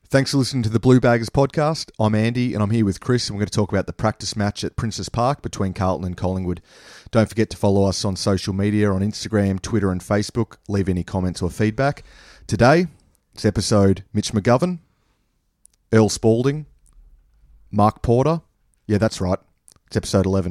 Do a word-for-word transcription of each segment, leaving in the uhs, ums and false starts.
Thanks for listening to the Blue Baggers podcast. I'm Andy and I'm here with Chris and we're going to talk about the practice match at Princes Park between Carlton and Collingwood. Don't forget to follow us on social media on Instagram, Twitter and Facebook. Leave any comments or feedback. Today, it's episode Mitch McGovern, Earl Spalding, Mark Porter. Yeah, that's right. It's episode eleven.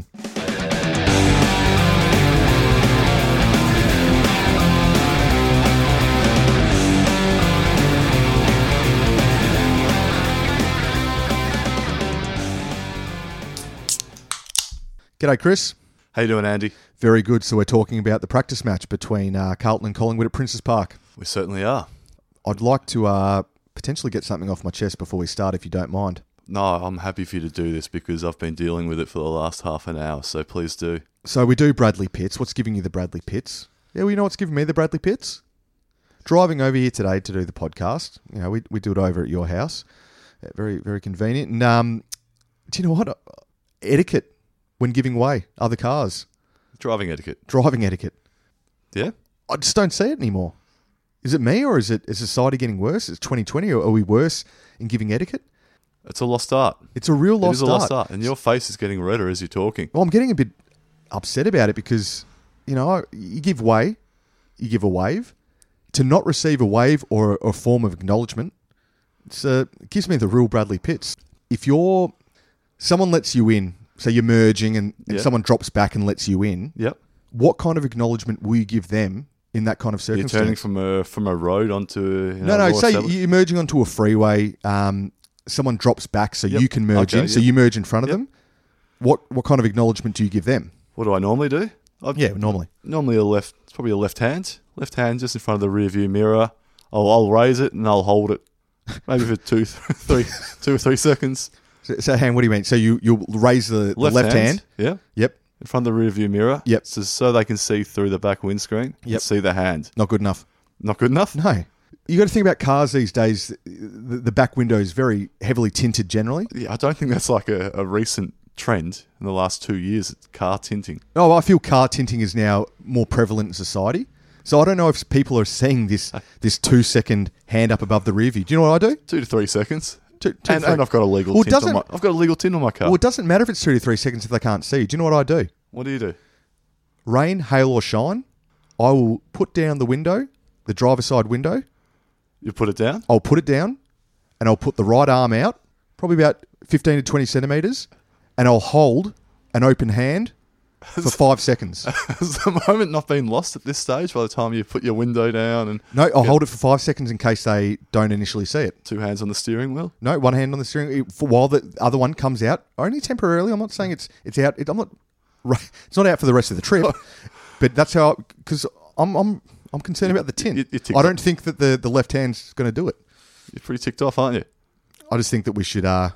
G'day, Chris. How you doing, Andy? Very good. So we're talking about the practice match between uh, Carlton and Collingwood at Princes Park. We certainly are. I'd like to uh, potentially get something off my chest before we start, if you don't mind. No, I'm happy for you to do this because I've been dealing with it for the last half an hour, so please do. So we do Bradley Pitts. What's giving you the Bradley Pitts? Yeah, well, you know what's giving me the Bradley Pitts? Driving over here today to do the podcast. You know, we we do it over at your house. Uh, very, very convenient. And um, do you know what? Etiquette when giving away other cars. Driving etiquette. Driving etiquette. Yeah? I just don't see it anymore. Is it me or is it is society getting worse? Is it twenty twenty or are we worse in giving etiquette? It's a lost art. It's a real lost art. It is a lost art. And your face is getting redder as you're talking. Well, I'm getting a bit upset about it because, you know, you give way, you give a wave. To not receive a wave or a form of acknowledgement, it's, uh, it gives me the real Bradley Pitts. If you're, someone lets you in, so you're merging and, and Yep. someone drops back and lets you in, Yep. what kind of acknowledgement will you give them in that kind of You're circumstance? turning from a from a road onto a... You no, know, no, more say established- you're merging onto a freeway, um, someone drops back so Yep. you can merge Okay, in, so yep. you merge in front of Yep. them. What what kind of acknowledgement do you give them? What do I normally do? I'd, Yeah, normally. Normally a left... It's probably a left hand. Left hand just in front of the rear view mirror. I'll, I'll raise it and I'll hold it. Maybe for two, three, two or three seconds. So, so hang, what do you mean? So you, you'll raise the the left, hand. Yeah. Yep. In front of the rear view mirror. Yep. So, so they can see through the back windscreen. Yep. And see the hand. Not good enough. Not good enough? No. You got to think about cars these days. The, the back window is very heavily tinted generally. Yeah, I don't think that's like a, a recent trend in the last two years. It's car tinting. Oh, I feel car tinting is now more prevalent in society. So I don't know if people are seeing this this two second hand up above the rear view. Do you know what I do? Two to three seconds. Two, two, and, three. and I've got a legal Well, it tint on doesn't- my I've got a legal tint on my car. Well, it doesn't matter if it's two to three seconds if they can't see. Do you know what I do? What do you do? Rain, hail or shine, I will put down the window, the driver's side window. You put it down? I'll put it down and I'll put the right arm out, probably about fifteen to twenty centimetres, and I'll hold an open hand for five seconds. Has the moment not been lost at this stage by the time you put your window down and No, I'll Yeah. hold it for five seconds in case they don't initially see it. two hands on the steering wheel? No, one hand on the steering wheel for while the other one comes out, only temporarily. I'm not saying it's it's out. It, I'm not. It's not out for the rest of the trip, but that's how. Because I'm I'm I'm concerned about the tint. You- you ticked I don't off. think that the the left hand's going to do it. You're pretty ticked off, aren't you? I just think that we should uh,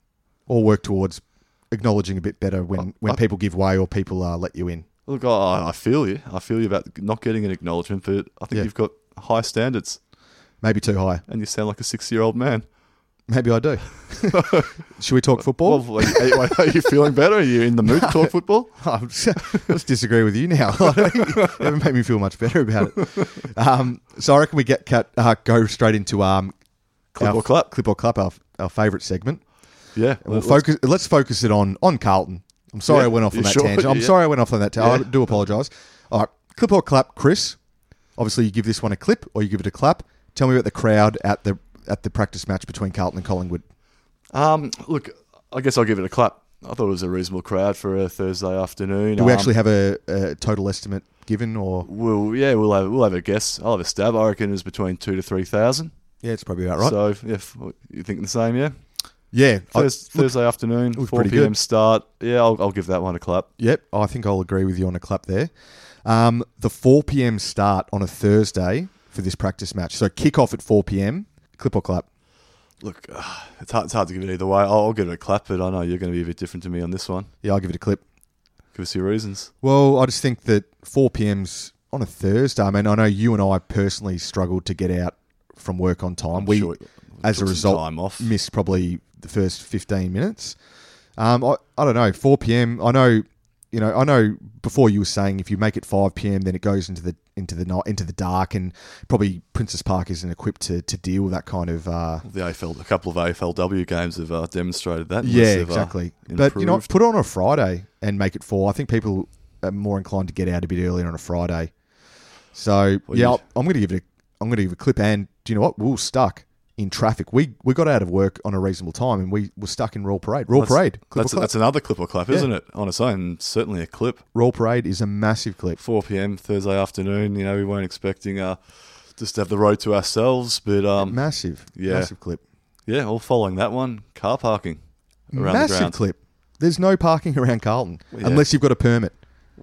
all work towards acknowledging a bit better when, I- when I- people give way or people uh, let you in. Look, I, I feel you. I feel you about not getting an acknowledgement, but I think Yeah. you've got high standards Maybe too high. and you sound like a sixty-year-old man. Maybe I do. Should we talk football? Well, are you, are you feeling better? Are you in the mood to talk football? Oh, let's disagree with you now. You haven't made me feel much better about it. Um, so I reckon we get cut, uh, go straight into um, Clip our, or clap? Clip or clap, our, our favourite segment. Yeah. And we'll let's- focus. Let's focus it on on Carlton. I'm sorry Yeah, I went off on you that sure? tangent. I'm Yeah. sorry I went off on that tangent. Yeah. I do apologise. All right, clip or clap, Chris. Obviously, you give this one a clip or you give it a clap. Tell me about the crowd at the at the practice match between Carlton and Collingwood. Um, look, I guess I'll give it a clap. I thought it was a reasonable crowd for a Thursday afternoon. Do we Um, actually have a, a total estimate given, or We'll, yeah, we'll have we'll have a guess. I'll have a stab. I reckon it was between two to three thousand. yeah, it's probably about right. So, if you thinking the same, yeah. yeah, I- Thurs Thursday afternoon, looked four pretty p.m. good. start. Yeah, I'll, I'll give that one a clap. Yep, I think I'll agree with you on a clap there. Um, the four p.m. start on a Thursday for this practice match. So kick off at four p.m. Clip or clap? Look, uh, it's hard, it's hard to give it either way. I'll, I'll give it a clap, but I know you're going to be a bit different to me on this one. Yeah, I'll give it a clip. Give us your reasons. Well, I just think that four p.m.'s on a Thursday. I mean, I know you and I personally struggled to get out from work on time. I'm we, sure as a took some result, time off. missed probably the first fifteen minutes. Um, I, I don't know, four p.m. I know you know, I know before you were saying if you make it five p.m, then it goes into the into the night into the dark, and probably Princes Park isn't equipped to, to deal with that kind of. Uh, the A F L, a couple of A F L W games have uh, demonstrated that. Yeah, they've, exactly. Uh, but you know, put it on a Friday and make it four. I think people are more inclined to get out a bit earlier on a Friday. So well, yeah, you... I'm going to give it. A, I'm going to give it a clip. And do you know what? We were stuck in traffic. We we got out of work on a reasonable time, and we were stuck in Royal Parade. Royal that's, Parade. Clip that's, or clap. That's another clip or clap, Yeah. isn't it? On its own, certainly a clip. Royal Parade is a massive clip. four p.m. Thursday afternoon. You know, we weren't expecting uh, just to have the road to ourselves, but um, massive, yeah, massive clip. Yeah, all following that one, car parking around massive the ground. clip. There's no parking around Carlton Yeah. unless you've got a permit.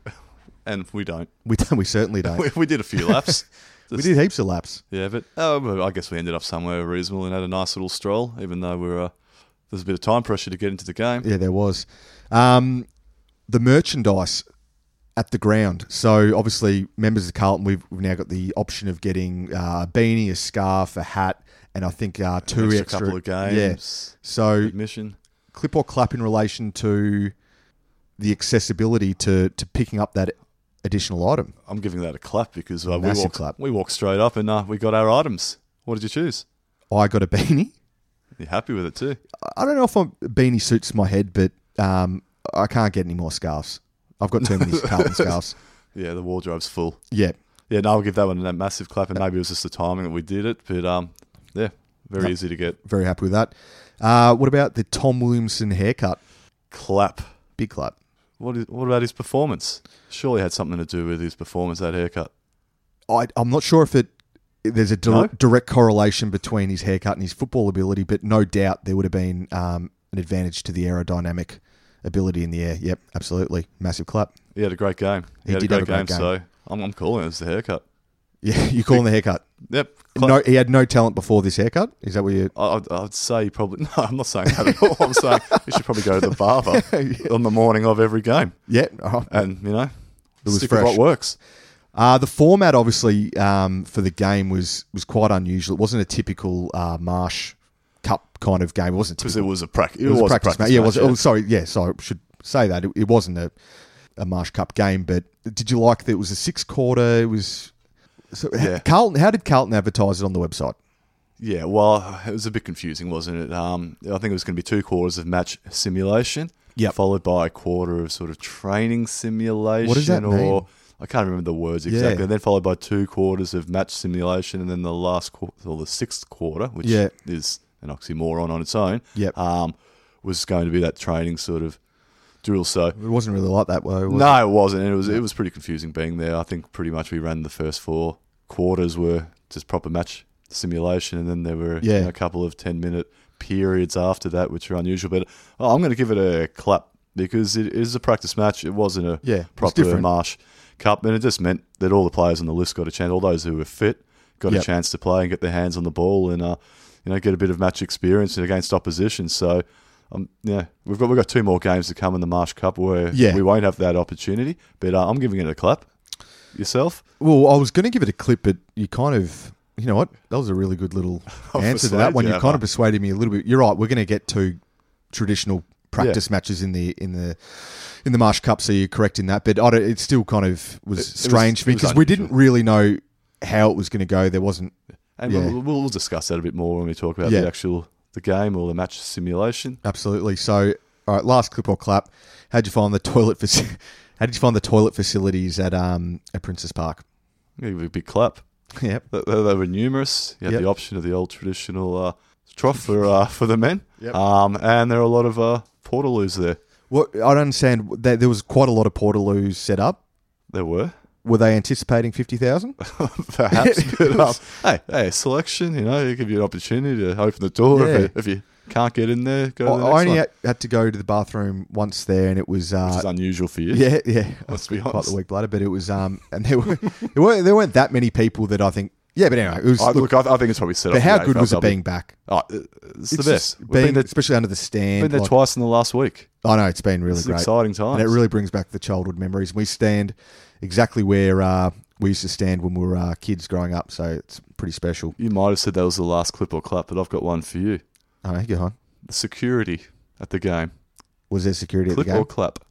And we don't. We don't. We certainly don't. we, we did a few laps. We did heaps of laps. Yeah, but uh, well, I guess we ended up somewhere reasonable and had a nice little stroll, even though we were uh, there's a bit of time pressure to get into the game. Yeah, there was. Um, the merchandise at the ground. So obviously, members of Carlton, we've, we've now got the option of getting uh, a beanie, a scarf, a hat, and I think uh, two An extra, extra couple of games. Yeah. So admission. Clip or clap in relation to the accessibility to to picking up that additional item. I'm giving that a clap because uh, we Massive walked clap. we walked straight up and uh, we got our items. What did you choose? I got a beanie. You're happy with it too? I don't know if a beanie suits my head, but um, I can't get any more scarves. I've got too many Carlton scarves. Yeah, the wardrobe's full. Yeah. Yeah, no, I'll give that one a massive clap, and maybe it was just the timing that we did it, but um, yeah, very Yep. easy to get. Very happy with that. Uh, what about the Tom Williamson haircut? Clap. Big clap. What is? What about his performance? Surely it had something to do with his performance, that haircut. I, I'm not sure if it there's a di- No? direct correlation between his haircut and his football ability, but no doubt there would have been um, an advantage to the aerodynamic ability in the air. Yep, absolutely. Massive clap. He had a great game. He, He had did a have great, a great game, game. so I'm, I'm calling it as the haircut. Yeah, you calling the haircut? Yep. Clap. No, he had no talent before this haircut. Is that what you? I- I'd, I'd say he probably. No, I'm not saying that at all. I'm saying he should probably go to the barber Yeah. on the morning of every game, Yeah, oh, and you know, It was stick with fresh. what works. Uh, the format, obviously, um, for the game was was quite unusual. It wasn't a typical uh, Marsh Cup kind of game. It wasn't Because typical. it was a practice. It was, a practice, match. Yeah, it was. match, Oh, sorry, yeah, sorry. I should say that it, it wasn't a, a Marsh Cup game. But did you like that? It was a six quarter. It was. So Yeah. Carlton. How did Carlton advertise it on the website? Yeah, well, it was a bit confusing, wasn't it? Um, I think it was going to be two quarters of match simulation, Yep. followed by a quarter of sort of training simulation. What does that or mean? I can't remember the words exactly. Yeah. And then followed by two quarters of match simulation, and then the last quarter, or the sixth quarter, which Yeah. is an oxymoron on its own, Yep. um, was going to be that training sort of drill. So It wasn't really like that, though. Was no, it wasn't. And it was it was pretty confusing being there. I think pretty much we ran the first four quarters were just proper match simulation, and then there were Yeah. you know, a couple of ten minute periods after that, which are unusual. But oh, I'm going to give it a clap because it is a practice match. It wasn't a Yeah, it's proper different. Marsh Cup, and it just meant that all the players on the list got a chance. All those who were fit got Yep. a chance to play and get their hands on the ball, and uh, you know get a bit of match experience against opposition. So. Um, yeah, we've got we've got two more games to come in the Marsh Cup where Yeah. we won't have that opportunity. But uh, I'm giving it a clap. Yourself? Well, I was going to give it a clip, but you kind of, you know what? That was a really good little I'll answer to persuade that one. you, You have kind I? of persuaded me a little bit. You're right. We're going to get two traditional practice matches in the in the in the Marsh Cup, so you're correct in that. But I don't, it still kind of was It- it was- strange for me it was because we unusual. didn't really know how it was going to go. There wasn't. And Yeah. we'll, we'll discuss that a bit more when we talk about Yeah. the actual the game or the match simulation. Absolutely. So, all right, last clip or clap. How'd you find the toilet? Faci- How did you find the toilet facilities at um at Princes Park? I'll give it a big clap. Yep. They, they they were numerous. You had Yep. the option of the old traditional uh, trough for uh, for the men, Yep. um, and there are a lot of uh, portaloos there. What I don't understand. There, there was quite a lot of portaloos set up. There were. Were they anticipating fifty thousand? Perhaps. but, um, hey, hey, selection, you know, it give you an opportunity to open the door. Yeah. If, you, if you can't get in there, go I, to the I next only one. had, had to go to the bathroom once there, and it was Which uh, is unusual for you. yeah, yeah. Let's be Quite honest. the weak bladder, but it was um, and there were there weren't there weren't that many people that I think. Yeah, but anyway, it was. I, look, look, I, I think it's probably set up. but for how the good was it A F L W. being back? Oh, it's, the It's best. just We've being, been there, especially under the stand. been there like- twice in the last week. I know it's been really It's great. exciting times. And it really brings back the childhood memories. We stand exactly where uh, we used to stand when we were uh, kids growing up, so it's pretty special. You might have said that was the last clip or clap, but I've got one for you. All right, go on. The security at the game. Was there security Clip at the game? or clap?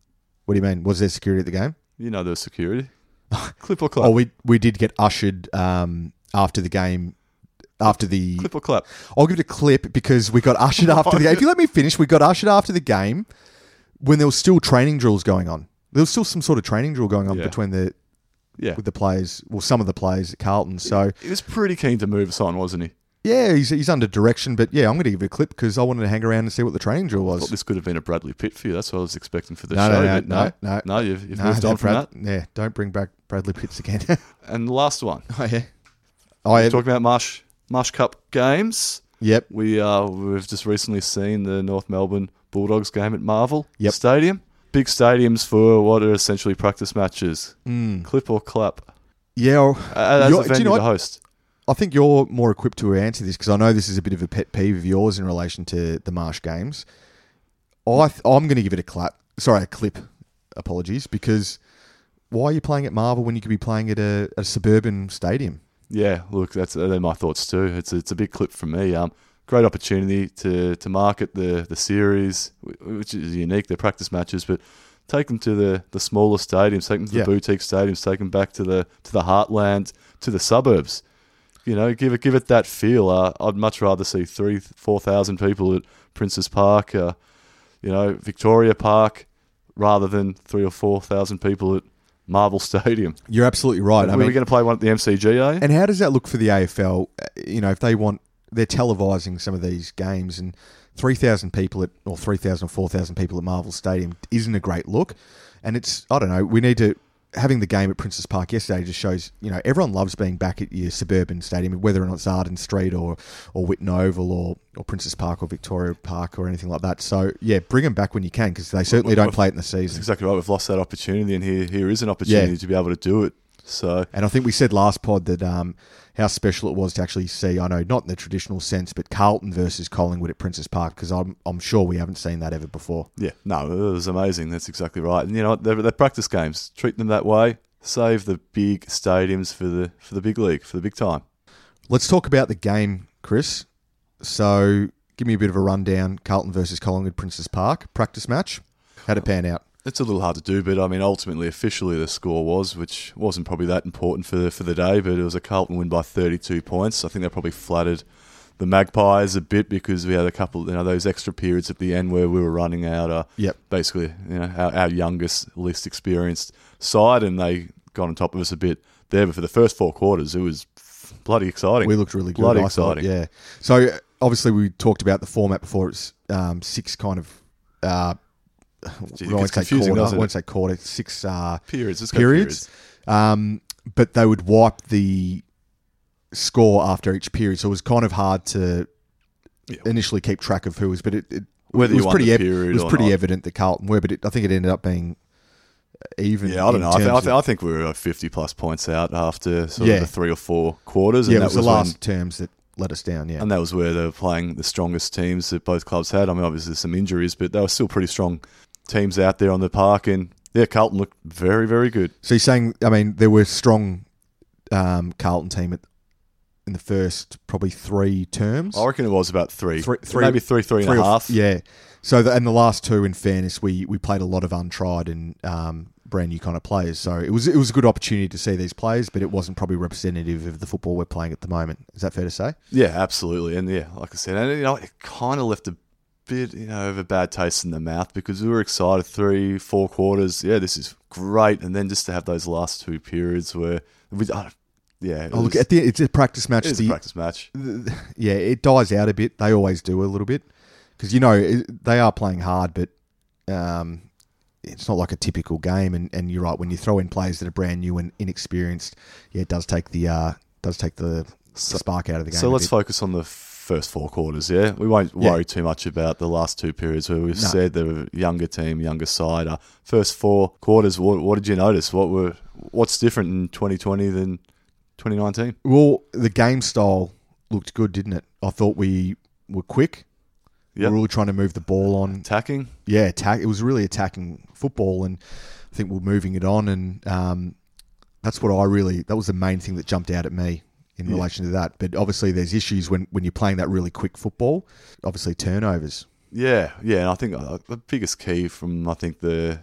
What do you mean? Was there security at the game? You know there was security. Clip or clap? Oh, we we did get ushered um, after the game. After the Clip or clap? I'll give it a clip because we got ushered after the game. If you let me finish, we got ushered after the game when there was still training drills going on. There was still some sort of training drill going on Yeah. between the Yeah. with the players, well, some of the players at Carlton. So He was pretty keen to move us on, wasn't he? yeah, he's he's under direction. But yeah, I'm going to give it a clip because I wanted to hang around and see what the training drill I thought was. this could have been a Bradley Pitt for you. That's what I was expecting for the No, show. no, no, but no, no. no. You've, you've No, moved no, on from Brad- that. Yeah, don't bring back Bradley Pitts again. And the last one. oh yeah. Oh yeah. Talking about Marsh Marsh Cup games. Yep. We uh we've just recently seen the North Melbourne Bulldogs game at Marvel Yep. Stadium. Big stadiums for what are essentially practice matches. Mm. Clip or clap? Yeah. well, Uh, as you're- a do you venue know to what? host. I think you're more equipped to answer this because I know this is a bit of a pet peeve of yours in relation to the Marsh games. I th- I'm going to give it a clap. Sorry, a clip. Apologies, because why are you playing at Marvel when you could be playing at a, a suburban stadium? Yeah, look, that's they're my thoughts too. It's a, it's a big clip from me. Um, great opportunity to to market the the series, wh- which is unique. They're practice matches, but take them to the, the smaller stadiums, take them to Yeah. the boutique stadiums, take them back to the to the heartland, to the suburbs. You know, give it give it that feel. Uh, I'd much rather see three, four thousand people at Princes Park, uh, you know, Victoria Park, rather than three or four thousand people at Marvel Stadium. You're absolutely right. Are I we mean, going to play one at the M C G, eh? and how does that look for the A F L? Uh, You know, if they want, they're televising some of these games, and three thousand people at, or three thousand or four thousand people at Marvel Stadium isn't a great look. And it's, I don't know, we need to, having the game at Princes Park yesterday just shows, you know, everyone loves being back at your suburban stadium, whether or not it's Arden Street or, or Whitten Oval or, or Princes Park or Victoria Park or anything like that. So, yeah, bring them back when you can because they certainly don't play it in the That's season. exactly right. We've lost that opportunity, and here here is an opportunity Yeah. to be able to do it. So And I think we said last pod that um, how special it was to actually see, I know, not in the traditional sense, but Carlton versus Collingwood at Princes Park, because I'm I'm sure we haven't seen that ever before. yeah, no, it was amazing. That's exactly right. And you know what? They're, they're practice games. Treat them that way. Save the big stadiums for the for the big league, for the big time. Let's talk about the game, Chris. So give me a bit of a rundown. Carlton versus Collingwood, Princes Park, practice match. How'd it pan out? It's a little hard to do, but I mean, ultimately, officially, the score was, which wasn't probably that important for the, for the day, but it was a Carlton win by thirty-two points. I think that probably flattered the Magpies a bit because we had a couple, you know, those extra periods at the end where we were running out. Uh, Yep. Basically, you know, our, our youngest, least experienced side, and they got on top of us a bit there. But for the first four quarters, it was bloody exciting. We looked really good. Bloody I thought, exciting. yeah. So uh, obviously we talked about the format before. It's um, six kind of. Uh, Gee, I it won't gets say confusing, quarter. I doesn't won't it? say quarter. Six uh, Periods. Let's go periods. Um, but they would wipe the score after each period, so it was kind of hard to Yeah. initially keep track of who was. But it, it, Whether it was you won pretty the ev- period it was or pretty not. evident that Carlton were. But it, I think it ended up being even. Yeah, I don't in know. I, th- I, terms th- of- I think we were fifty plus points out after sort Yeah. of the three or four quarters. yeah, and it was, that the when- last terms that let us down. Yeah, And that was where they were playing the strongest teams that both clubs had. I mean, obviously some injuries, but they were still pretty strong teams out there on the park. And yeah, Carlton looked very, very good. so you're saying, I mean, there were strong um, Carlton team at, in the first probably three terms. I reckon it was about three, Three- three- maybe three, three and Three a or f- half. Yeah. So the, and the last two, in fairness, we, we played a lot of untried and um, brand new kind of players. So it was it was a good opportunity to see these players, but it wasn't probably representative of the football we're playing at the moment. Is that fair to say? Yeah, absolutely. And yeah, like I said, and you know, it kind of left a bit, you know, of a bad taste in the mouth because we were excited three, four quarters. Yeah, this is great. And then just to have those last two periods where we, I, yeah, it Oh, look, was- at the it's a practice match. it is The- a practice match. yeah, it dies out a bit. They always do a little bit because you know it, they are playing hard, but um, it's not like a typical game. And, and you're right, when you throw in players that are brand new and inexperienced, yeah, it does take the uh, does take the, the spark out of the game. So a let's bit. focus on the first four quarters, yeah? We won't Yeah. worry too much about the last two periods where we've No. said they were younger team, younger side. Uh, first four quarters, what, what did you notice? What were What's different in twenty twenty than twenty nineteen? Well, the game style looked good, didn't it? I thought we were quick. We Yep. were really trying to move the ball on. Attacking? Yeah, attack. It was really attacking football, and I think we're moving it on, and um, that's what I really. That was the main thing that jumped out at me in Yeah. relation to that. But obviously, there's issues when, when you're playing that really quick football. Obviously, turnovers. Yeah, yeah. And I think uh, the biggest key from, I think, the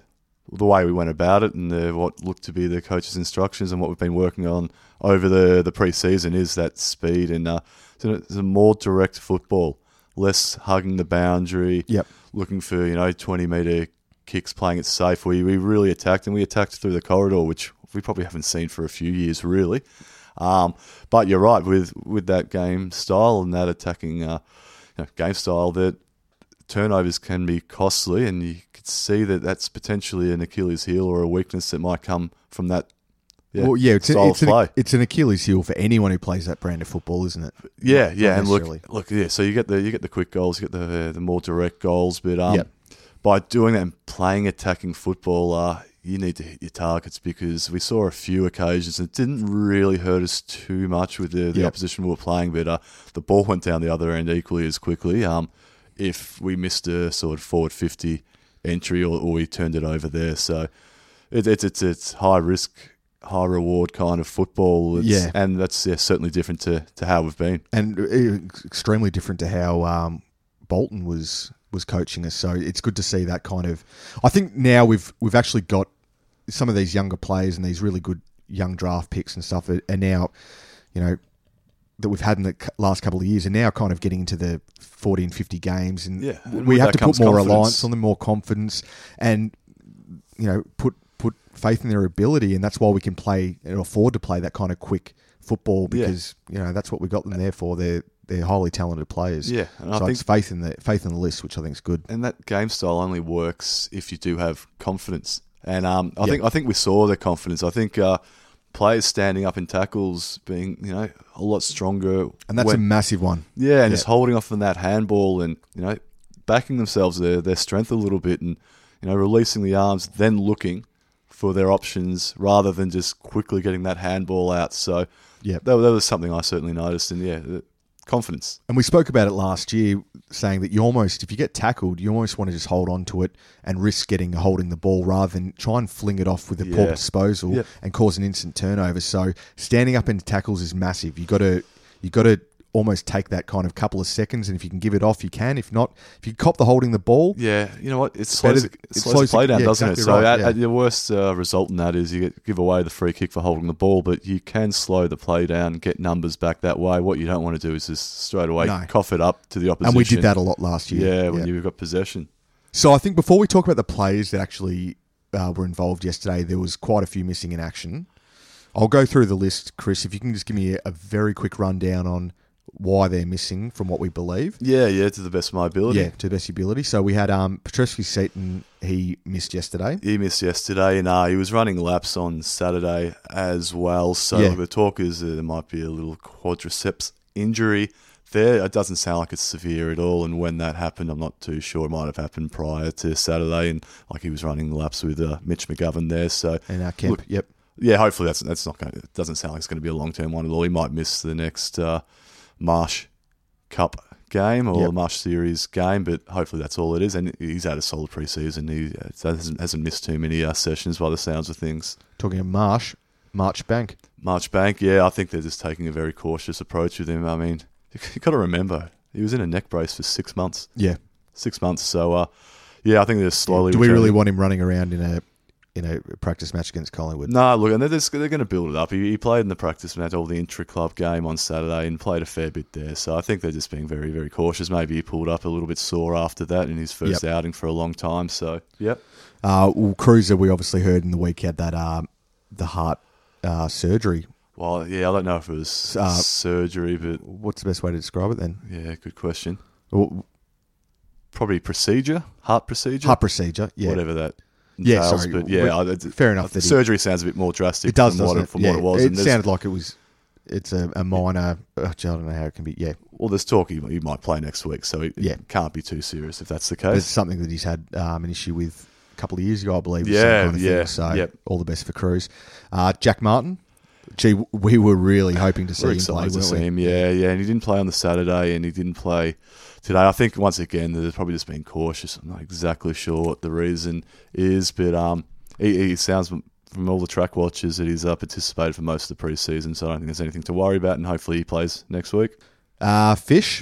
the way we went about it and the, what looked to be the coach's instructions and what we've been working on over the, the pre-season is that speed and uh, it's a more direct football, less hugging the boundary, Yep. looking for, you know, twenty-metre kicks, playing it safe. We, we really attacked, and we attacked through the corridor, which we probably haven't seen for a few years, really. Um, but you're right, with, with that game style and that attacking uh, you know, game style, that turnovers can be costly, and you could see that that's potentially an Achilles heel or a weakness that might come from that yeah, well, yeah, it's, style a, it's, of play. an, it's an Achilles heel for anyone who plays that brand of football, isn't it? Yeah, Not- yeah, not and look, necessarily. look, yeah. So you get the you get the quick goals, you get the the more direct goals, but um, Yep. by doing that and playing attacking football, uh, you need to hit your targets, because we saw a few occasions and it didn't really hurt us too much with the, the Yep. opposition we were playing, but uh, the ball went down the other end equally as quickly. Um, if we missed a sort of forward fifty entry or, or we turned it over there, so it, it's it's it's high risk, high reward kind of football. It's, Yeah. and that's yeah, certainly different to, to how we've been. And uh, extremely different to how um, Bolton was was coaching us. So it's good to see that kind of. I think now we've we've actually got some of these younger players and these really good young draft picks and stuff are, are now, you know, that we've had in the last couple of years, are now kind of getting into the forty and fifty games, and Yeah, and we with have that to put comes more confidence. reliance on them, more confidence, and you know, put put faith in their ability, and that's why we can play and afford to play that kind of quick football, Yeah. because you know that's what we got them there for. They're they're highly talented players. Yeah, and I so think it's faith in the faith in the list, which I think is good. and that game style only works if you do have confidence. And um, I Yeah. think I think we saw the confidence. I think uh, players standing up in tackles, being you know a lot stronger, And that's when- a massive one. yeah, and yeah. just holding off on that handball and you know backing themselves their their strength a little bit, and you know releasing the arms, then looking for their options rather than just quickly getting that handball out. So Yeah. that, that was something I certainly noticed, and yeah, the confidence. And we spoke about it last year, saying that you almost, if you get tackled, you almost want to just hold on to it and risk getting holding the ball rather than try and fling it off with a poor Yeah. disposal Yep. and cause an instant turnover. So standing up in tackles is massive. You got to you got to almost take that kind of couple of seconds, and if you can give it off, you can. If not, if you cop the holding the ball, Yeah, you know what? It slows, better- it it slows slows the play the- down, yeah, doesn't exactly it? So right, at, yeah. at your worst uh, result in that is you get, give away the free kick for holding the ball, but you can slow the play down, get numbers back that way. What you don't want to do is just straight away No. cough it up to the opposition. and we did that a lot last year. Yeah, when you've got possession. So I think before we talk about the players that actually uh, were involved yesterday, there was quite a few missing in action. I'll go through the list, Chris, if you can just give me a, a very quick rundown on why they're missing from what we believe. Yeah, yeah, to the best of my ability. Yeah, to the best ability. So we had um, Petrescu Seaton, he missed yesterday. He missed yesterday, and uh, he was running laps on Saturday as well. So Yeah. the talk is that there might be a little quadriceps injury there. It doesn't sound like it's severe at all, and when that happened, I'm not too sure. It might have happened prior to Saturday, and like he was running laps with uh, Mitch McGovern there. So And uh, Kemp, Look, yep. yeah, hopefully that's that's not going. It doesn't sound like it's going to be a long term one at all. He might miss the next uh, Marsh Cup game or Yep. the Marsh Series game, but hopefully that's all it is. And he's had a solid preseason. He uh, hasn't, hasn't missed too many uh, sessions by the sounds of things. Talking of Marsh, March Bank. March Bank, yeah, I think they're just taking a very cautious approach with him. I mean, you got to remember he was in a neck brace for six months. Yeah. Six months. So, uh, yeah, I think they're slowly. Do we really returning. want him running around in a in a practice match against Collingwood? No, look, and they're, just, they're going to build it up. He, he played in the practice match, all the intra-club game on Saturday, and played a fair bit there. So I think they're just being very, very cautious. Maybe he pulled up a little bit sore after that in his first Yep. outing for a long time. So, yep. Uh, well, Cruiser, we obviously heard in the week, had that um, the heart uh, surgery. Well, yeah, I don't know if it was Uh, surgery, but What's the best way to describe it then? yeah, good question. Well, Probably procedure, heart procedure, heart procedure, yeah. whatever that Yeah, entails. sorry. But yeah, We- I- fair enough I- that he- surgery sounds a bit more drastic It does, from, what doesn't it, it? from yeah, what it was. It And there's- sounded like it was. It's a, a minor. Oh, gee, I don't know how it can be. Yeah, Well, there's talk he, he might play next week, so it, Yeah. it can't be too serious if that's the but it's case. something that he's had um, an issue with a couple of years ago, I believe. the Yeah, same kind of yeah, Thing. So yep. all the best for Cruz. Uh, Jack Martin. Gee, we were really hoping to see We're him play. excited to weren't see we? him, yeah, yeah. And he didn't play on the Saturday, and he didn't play today. I think once again they're probably just being cautious. I'm not exactly sure what the reason is, but um, he, he sounds from, from all the track watchers that he's uh, participated for most of the preseason. So I don't think there's anything to worry about, and hopefully he plays next week. Uh, Fish.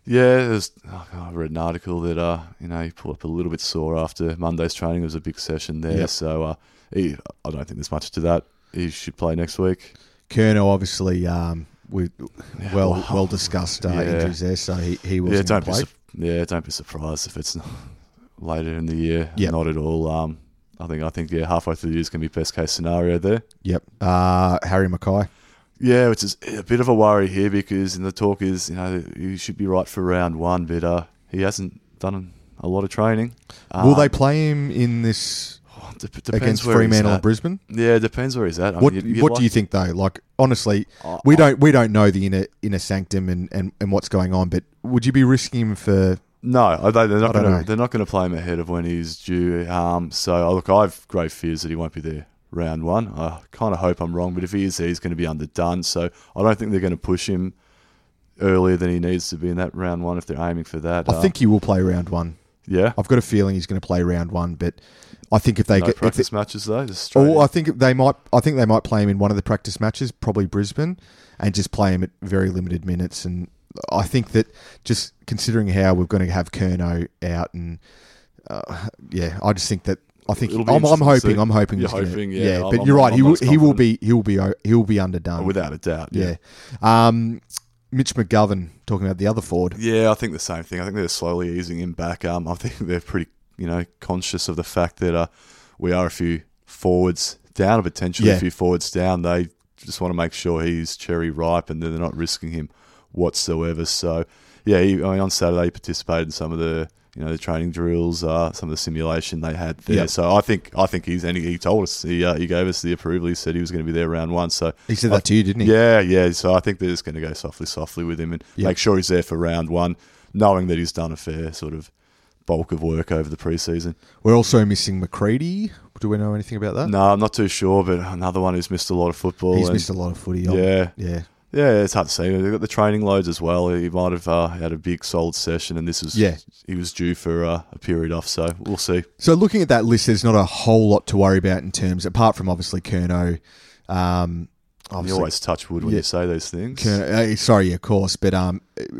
Yeah, there's, oh, I read an article that uh, you know, he pulled up a little bit sore after Monday's training. It was a big session there, Yep. so uh, he, I don't think there's much to that. He should play next week. Kerno, obviously, um, we Yeah, well well, well discussed uh, yeah. injuries there, so he he was Yeah, going don't to be play. su- yeah, don't be surprised if it's not later in the year. Yep. Not at all. Um, I think I think yeah, halfway through the year is going to be best case scenario there. Yep. Uh, Harry Mackay. Yeah, which is a bit of a worry here because in the talk is, you know, he should be right for round one, but uh, he hasn't done a lot of training. Will Um, they play him in this dep- depends against where he's Fremantle at. and Brisbane? Yeah, it depends where he's at. I What mean, you'd- you'd What like- do you think though? Like honestly, I- we I- don't we don't know the inner inner sanctum and, and, and what's going on, but would you be risking him for? No, I- they- they're I not don't going know. to. They're not going to play him ahead of when he's due. Um, so look, I have great fears that he won't be there round one. I kind of hope I'm wrong, but if he is there, he's going to be underdone. So I don't think they're going to push him earlier than he needs to be in that round one if they're aiming for that. I Uh, think he will play round one. yeah. I've got a feeling he's going to play round one, but I think if they No get if practice they, matches though. Just straight or in. I think they might I think they might play him in one of the practice matches, probably Brisbane, and just play him at very limited minutes. And I think that just considering how we're going to have Kerno out, and uh, yeah, I just think that I think It'll be I'm, I'm interesting to hoping see. I'm hoping You're he's gonna- hoping, yeah. I'm- but I'm- you're right. I'm he not will as he will confident. be he will be o- he'll be underdone. Without a doubt. Yeah. yeah. Um, Mitch McGovern talking about the other forward. Yeah, I think the same thing. I think they're slowly easing him back. Um, I think they're pretty, you know, conscious of the fact that uh, we are a few forwards down, or potentially Yeah. a few forwards down. They just want to make sure he's cherry ripe, and they're not risking him whatsoever. So, yeah, he, I mean, on Saturday he participated in some of the, you know, the training drills, uh, some of the simulation they had there. Yep. So I think, I think he's, and he, he told us, he, uh, he gave us the approval. He said he was going to be there round one. So He said that to you, didn't he? yeah, yeah. So I think they're just going to go softly, softly with him and Yep. make sure he's there for round one, knowing that he's done a fair sort of bulk of work over the preseason. We're also missing McCready. Do we know anything about that? No, I'm not too sure, but another one who's missed a lot of football. He's and missed a lot of footy. Yeah. yeah. Yeah, it's hard to say. They've got the training loads as well. He might have uh, had a big, solid session, and this is Yeah. he was due for uh, a period off, so we'll see. So looking at that list, there's not a whole lot to worry about in terms, apart from obviously Kerno. Um, You obviously, always touch wood when Yeah. you say those things. Kerno, uh, sorry, of course, but um,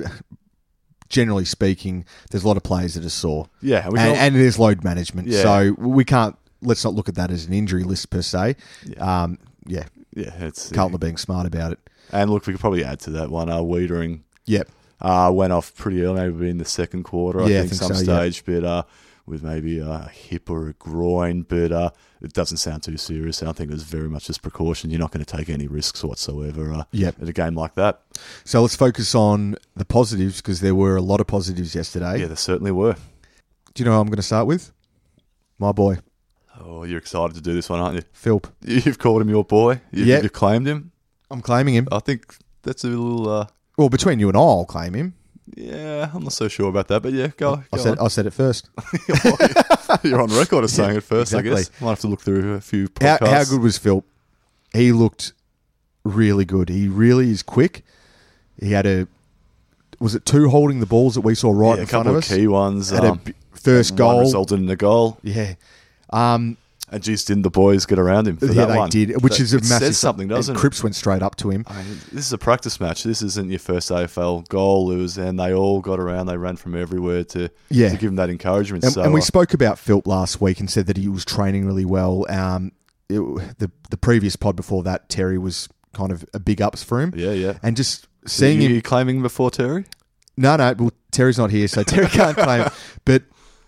generally speaking, there's a lot of players that are sore, Yeah, and we and, can all- and it is load management. Yeah. So we can't. Let's not look at that as an injury list per se. Yeah. Um, yeah, yeah, it's Carlton are being smart about it. And look, we could probably add to that one. Uh, Wiedering Yep. uh, went off pretty early, maybe in the second quarter, I Yeah, I think, think some so, yeah. stage, but uh, with maybe a hip or a groin, but uh, it doesn't sound too serious. I think it was very much just precaution. You're not going to take any risks whatsoever uh, Yep. at a game like that. So let's focus on the positives because there were a lot of positives yesterday. Yeah, there certainly were. Do you know who I'm going to start with? My boy, Oh, you're excited to do this one, aren't you? Philp. You've called him your boy. You've, Yep. you've claimed him. I'm claiming him. I think that's a little... Uh, Well, between you and I, I'll claim him. yeah, I'm not so sure about that, but yeah, go, I go said on. I said it first. You're on record as saying it first, I exactly. guess. Might have to look through a few How, podcasts. how good was Phil? He looked really good. He really is quick. He had a was it two holding the balls that we saw right yeah, in a front couple of of us. key ones. Had um, a b- first and goal. One resulted in a goal. Yeah. Um, And geez, didn't the boys get around him for yeah, that they one? did, which That- is a it massive says something, doesn't and it? Cripps went straight up to him. I mean, this is a practice match. This isn't your first A F L goal. It was, and they all got around. They ran from everywhere to, Yeah. to give him that encouragement. And, so, and we uh, spoke about Philp last week and said that he was training really well. Um, it, the the previous pod before that, Terry was kind of a big ups for him. yeah, yeah. And just seeing you, him you claiming before Terry? No, no. Well, Terry's not here, so Terry can't claim. But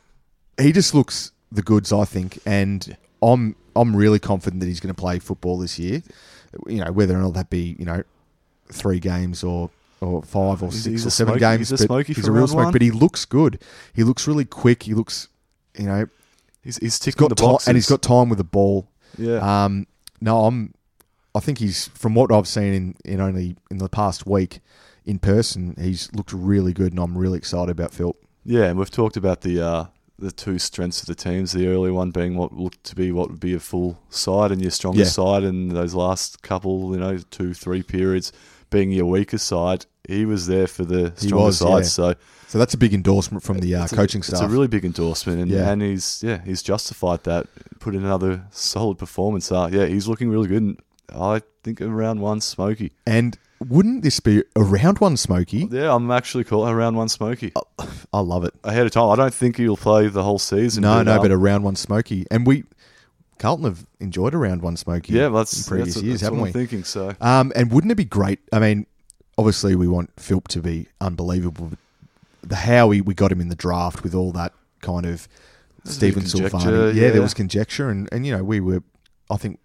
he just looks the goods, I think, and I'm I'm really confident that he's going to play football this year. You know, whether or not that be you know three games or or five or He's- six he's or a seven smoky- games. he's a but smoky he's for a real round smoke. one. But he looks good. He looks really quick. He looks, you know, He's, he's he's ticking got the time, boxes. and he's got time with the ball. yeah. Um, no, I'm. I think he's from what I've seen in, in only in the past week in person. He's looked really good, and I'm really excited about Phil. Yeah, and we've talked about the uh, the two strengths of the teams. The early one being what looked to be what would be a full side, and your strongest Yeah. side, and those last couple, you know, two, three periods being your weaker side. He was there for the He stronger was, side, yeah. so So that's a big endorsement from the uh, it's a- coaching It's staff. a really big endorsement, and, Yeah. and he's yeah he's justified that. Put in another solid performance. Uh, yeah, he's looking really good. And I think around one smoky. and wouldn't this be a round one Smokey? Yeah, I'm actually calling a round one Smokey. I love it. Ahead of time. I don't think he'll play the whole season. No, but, no, um, but a round one Smokey. And we, Carlton have enjoyed a round one Smokey yeah, that's, in previous that's, years, that's haven't what we? I'm thinking, so. Um, and wouldn't it be great? I mean, obviously we want Philp to be unbelievable. But the how we, we got him in the draft with all that kind of Stephen Silvani. Yeah, yeah, there was conjecture. And, and, you know, we were, I think,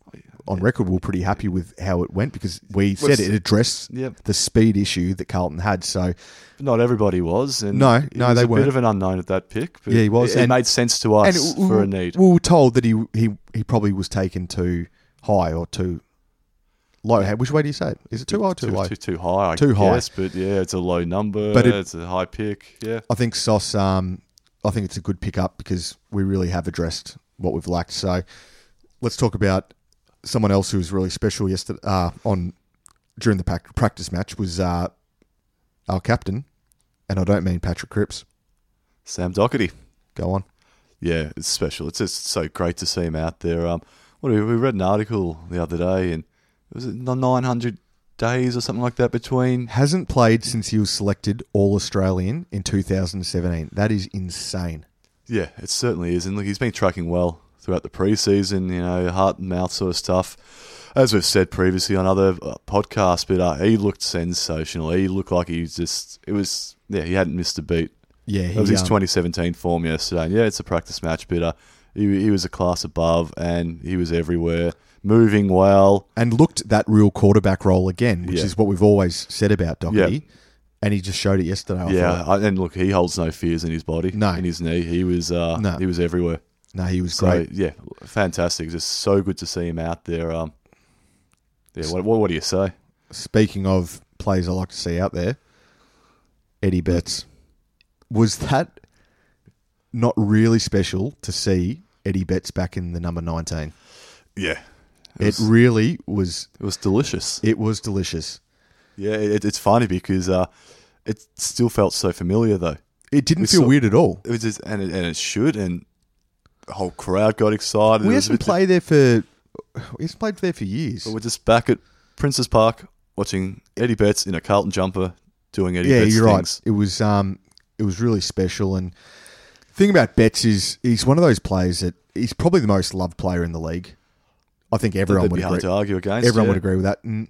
on record, we were pretty happy with how it went because we said Was- it addressed Yep. the speed issue that Carlton had. So, Not everybody was. And No, he no, was they a weren't. bit of an unknown at that pick. But Yeah, he was. It, it And- made sense to us and for we, a need. we were told that he, he he probably was taken too high or too low. How- Which way do you say it? Is it too high or too, too, low? Too, too high, I Too high. guess. But yeah, it's a low number. But it- it's a high pick. Yeah. I think Sauce, um, I think it's a good pickup because we really have addressed what we've lacked. So let's talk about someone else who was really special yesterday uh, on during the pac- practice match was uh, our captain, and I don't mean Patrick Cripps. Sam Doherty. Go on. Yeah, it's special. It's just so great to see him out there. Um, what we we read an article the other day, and was it nine hundred days or something like that between? Hasn't played since he was selected All Australian in two thousand seventeen. That is insane. Yeah, it certainly is, and look, he's been tracking well throughout the preseason. You know, heart and mouth sort of stuff, as we've said previously on other uh, podcasts. But uh, he looked sensational. He looked like he was just. It was yeah, he hadn't missed a beat. Yeah, he, That was his um, twenty seventeen form yesterday. And yeah, it's a practice match, but uh, he, he was a class above, and he was everywhere, moving well. and looked that real quarterback role again, which Yeah. is what we've always said about Doherty. Yeah. And he just showed it yesterday. I yeah, thought. I, and look, he holds no fears in his body, No. in his knee. He was, uh, No. he was everywhere. No, he was So great. yeah, fantastic. Just so good to see him out there. Um, yeah, what, what, what do you say? Speaking of players I like to see out there, Eddie Betts. Was that not really special to see Eddie Betts back in the number nineteen? Yeah, It, was, really was. it was delicious. It was delicious. Yeah, it, it's funny because uh, it still felt so familiar though. It didn't We feel saw- weird at all. It was just, and it, and it should, and the whole crowd got excited. We It was a hasn't bit- played there for. We hasn't played there for years. But we're just back at Princes Park watching Eddie Betts in a Carlton jumper doing Eddie Yeah, Betts you're things. right. It was um, it was really special. And the thing about Betts is he's one of those players that he's probably the most loved player in the league. I think everyone That'd would be hard agree. to argue against. Everyone yeah. would agree with that. And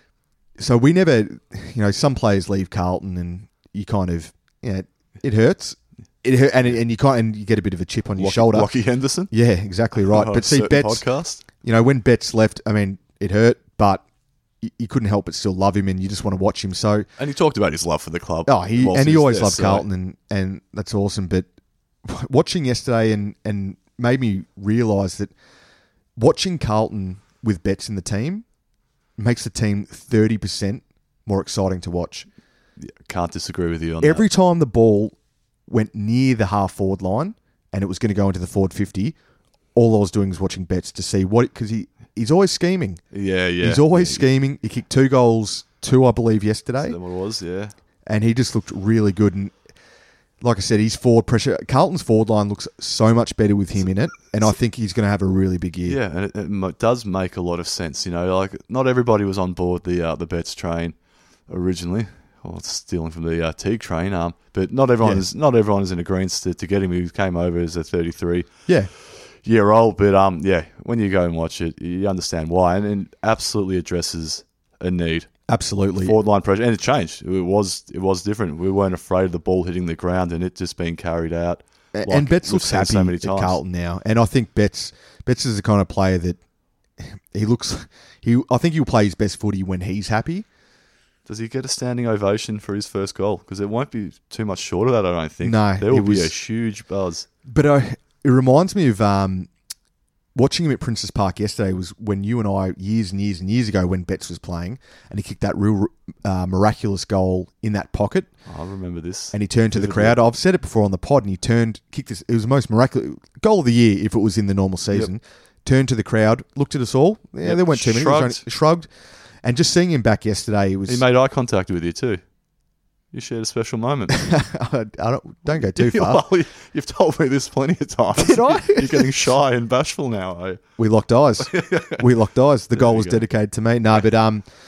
so we never, you know, some players leave Carlton and you kind of, you know, it hurts. It hurt, and and you kind and you get a bit of a chip on your Lockie, shoulder. Lockie Henderson. Yeah, exactly right. on But a see, certain Betts, podcast. you know, when Betts left, I mean, it hurt, but you, you couldn't help but still love him, and you just want to watch him. So, And he talked about his love for the club. oh, he whilst and he was always there, loved so- Carlton, and and that's awesome. But watching yesterday and and made me realise that watching Carlton with Betts in the team makes the team thirty percent more exciting to watch. Yeah, can't disagree with you on Every that. time the ball went near the half forward line and it was going to go into the forward fifty, all I was doing was watching Betts to see what, because he, he's always scheming. Yeah, yeah. He's always yeah, scheming. He kicked two goals, two I believe yesterday, Is that what it was? Yeah. and he just looked really good. And like I said, his forward pressure, Carlton's forward line looks so much better with him in it, and I think he's going to have a really big year. Yeah, and it, it mo- does make a lot of sense. You know, like not everybody was on board the uh, the Betts train originally. Well, it's stealing from the uh, Teague train, um, but not everyone Yeah. is not everyone is in agreement to, to get him. He came over as a thirty-three Yeah, year old, but um, yeah, when you go and watch it, you understand why, and it absolutely addresses a need. absolutely. Forward line pressure, and it changed. It was it was different. We weren't afraid of the ball hitting the ground and it just being carried out. A- like and Betts we've looks seen happy so many at times. Carlton now, and I think Betts Betts is the kind of player that he looks. He I think he'll play his best footy when he's happy. Does he get a standing ovation for his first goal? Because it won't be too much short of that, I don't think. No, there will it be was- a huge buzz. But I, it reminds me of um, watching him at Princes Park yesterday. Was when you and I years and years and years ago when Betts was playing, and he kicked that real uh, miraculous goal in that pocket, Oh, I remember this. and he turned to the Vividly. crowd. I've said it before on the pod, and he turned, kicked this. It was the most miraculous goal of the year if it was in the normal season. Turned to the crowd, looked at us all. Yeah, Yep. there weren't too many. There was Shrugged. only- shrugged, and just seeing him back yesterday, it was. He made eye contact with you too. You shared a special moment. I don't, don't go too far. Well, you've told me this plenty of times. Did I? You're getting shy and bashful now. Eh? We locked eyes. we locked eyes. The goal you was go. dedicated to me. No, but um,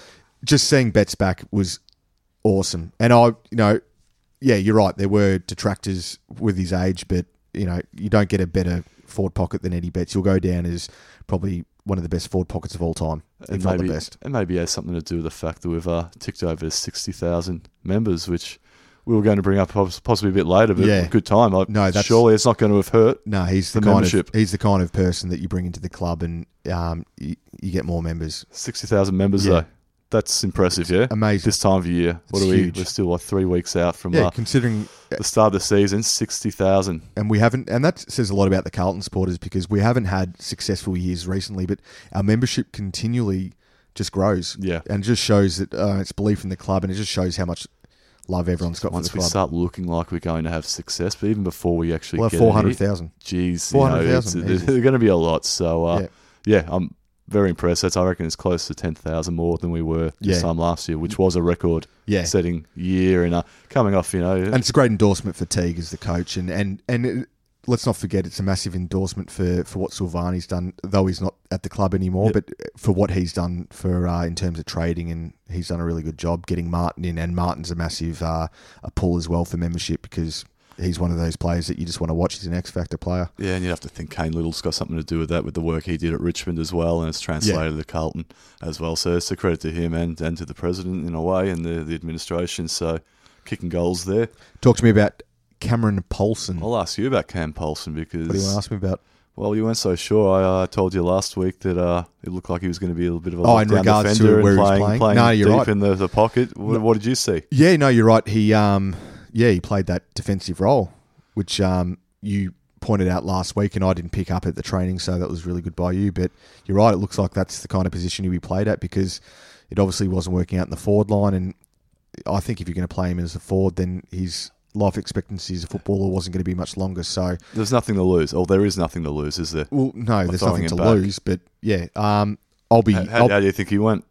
just seeing Betts back was awesome. And I, you know, yeah, you're right. There were detractors with his age, but, you know, you don't get a better forward pocket than Eddie Betts. You'll go down as probably one of the best forward pockets of all time, if And not maybe, the best. and maybe it has something to do with the fact that we've uh, ticked over sixty thousand members, which we were going to bring up poss- possibly a bit later, but Yeah. good time. I, No, that's- surely it's not going to have hurt. No, he's the, The kind membership. of he's the kind of person that you bring into the club, and um, you, you get more members. sixty thousand members, Yeah. though. That's impressive, yeah? Amazing. This time of year. What It's are we? huge. We're still, what, three weeks out from Yeah, uh, considering, the start of the season, sixty thousand. and we haven't, and that says a lot about the Carlton supporters because we haven't had successful years recently, but our membership continually just grows. Yeah. And it just shows that uh, it's belief in the club, and it just shows how much love everyone's got Once for the we club. start looking like we're going to have success, but even before we actually Well, get four any, hundred thousand. geez, you know, it's, 400,000, there's easy. going to be a lot. So, uh, Yeah. yeah. I'm very impressed. That's, I reckon it's close to ten thousand more than we were this Yeah. time last year, which was a record Yeah. setting year. And uh, coming off, you know, And it's a great endorsement for Teague as the coach, and and and it, let's not forget it's a massive endorsement for, for what Silvani's done, though he's not at the club anymore. Yep. But for what he's done for uh, in terms of trading, and he's done a really good job getting Martin in, and Martin's a massive uh, a pull as well for membership because he's one of those players that you just want to watch. He's an X Factor player. yeah, and you'd have to think Kane Little's got something to do with that, with the work he did at Richmond as well, and it's translated to Carlton as well. So it's a credit to him and, and to the president in a way, and the, the administration. So kicking goals there. Talk to me about Cameron Polson. I'll ask you about Cam Polson because, What do you want to ask me about? well, you weren't so sure. I uh, told you last week that uh, it looked like he was going to be a little bit of a Oh, in lockdown regards to defender where and he was playing, playing? No, you're deep right. in the, the pocket. What, what did you see? Yeah, no, you're right. He, um, yeah, he played that defensive role, which um, you pointed out last week, and I didn't pick up at the training, so that was really good by you. But you're right; it looks like that's the kind of position he'll be played at because it obviously wasn't working out in the forward line. And I think if you're going to play him as a forward, then his life expectancy as a footballer wasn't going to be much longer. So, There's nothing to lose. Oh, there is nothing to lose, is there? well, no, there's throwing nothing him to back. lose. But yeah, um, I'll be. How, how, I'll, how do you think he went?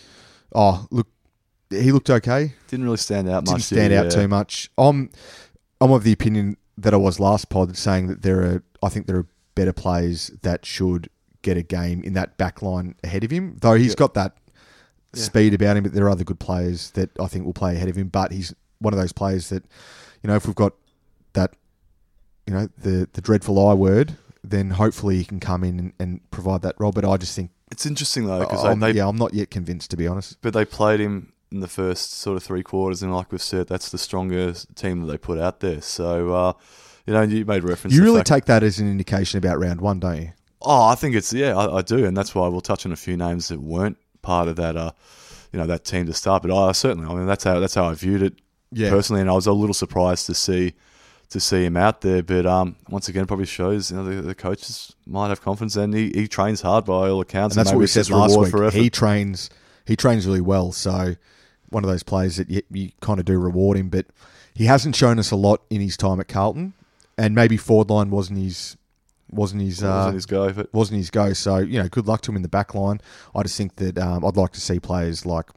oh, look, he looked okay. Didn't really stand out Didn't much. stand did he? out Yeah. too much. I'm, I'm of the opinion that I was last pod, saying that there are, I think there are better players that should get a game in that back line ahead of him. Though he's Yeah. got that Yeah. speed about him, but there are other good players that I think will play ahead of him. But he's one of those players that, you know, if we've got that, you know, the the dreadful I word, then hopefully he can come in and, and provide that role. But I just think, It's interesting though because I'm, they, they yeah, I'm not yet convinced, to be honest. but they played him in the first sort of three quarters, and like we've said, that's the strongest team that they put out there. So, uh, you know, you made reference. You to the really fact- take that as an indication about round one, don't you? Oh, I think it's yeah, I, I do, and that's why we'll touch on a few names that weren't part of that, uh, you know, that team to start. But I certainly, I mean, that's how that's how I viewed it Yeah. personally, and I was a little surprised to see to see him out there. But um, once again, it probably shows you know the, the coaches might have confidence, and he, he trains hard by all accounts. And that's maybe what we it's said just last reward week. for effort. He trains, he trains really well. So one of those players that you, you kind of do reward him, but he hasn't shown us a lot in his time at Carlton, and maybe forward line wasn't his wasn't his uh, wasn't his go, but wasn't his go. So you know, good luck to him in the back line. I just think that um, I'd like to see players like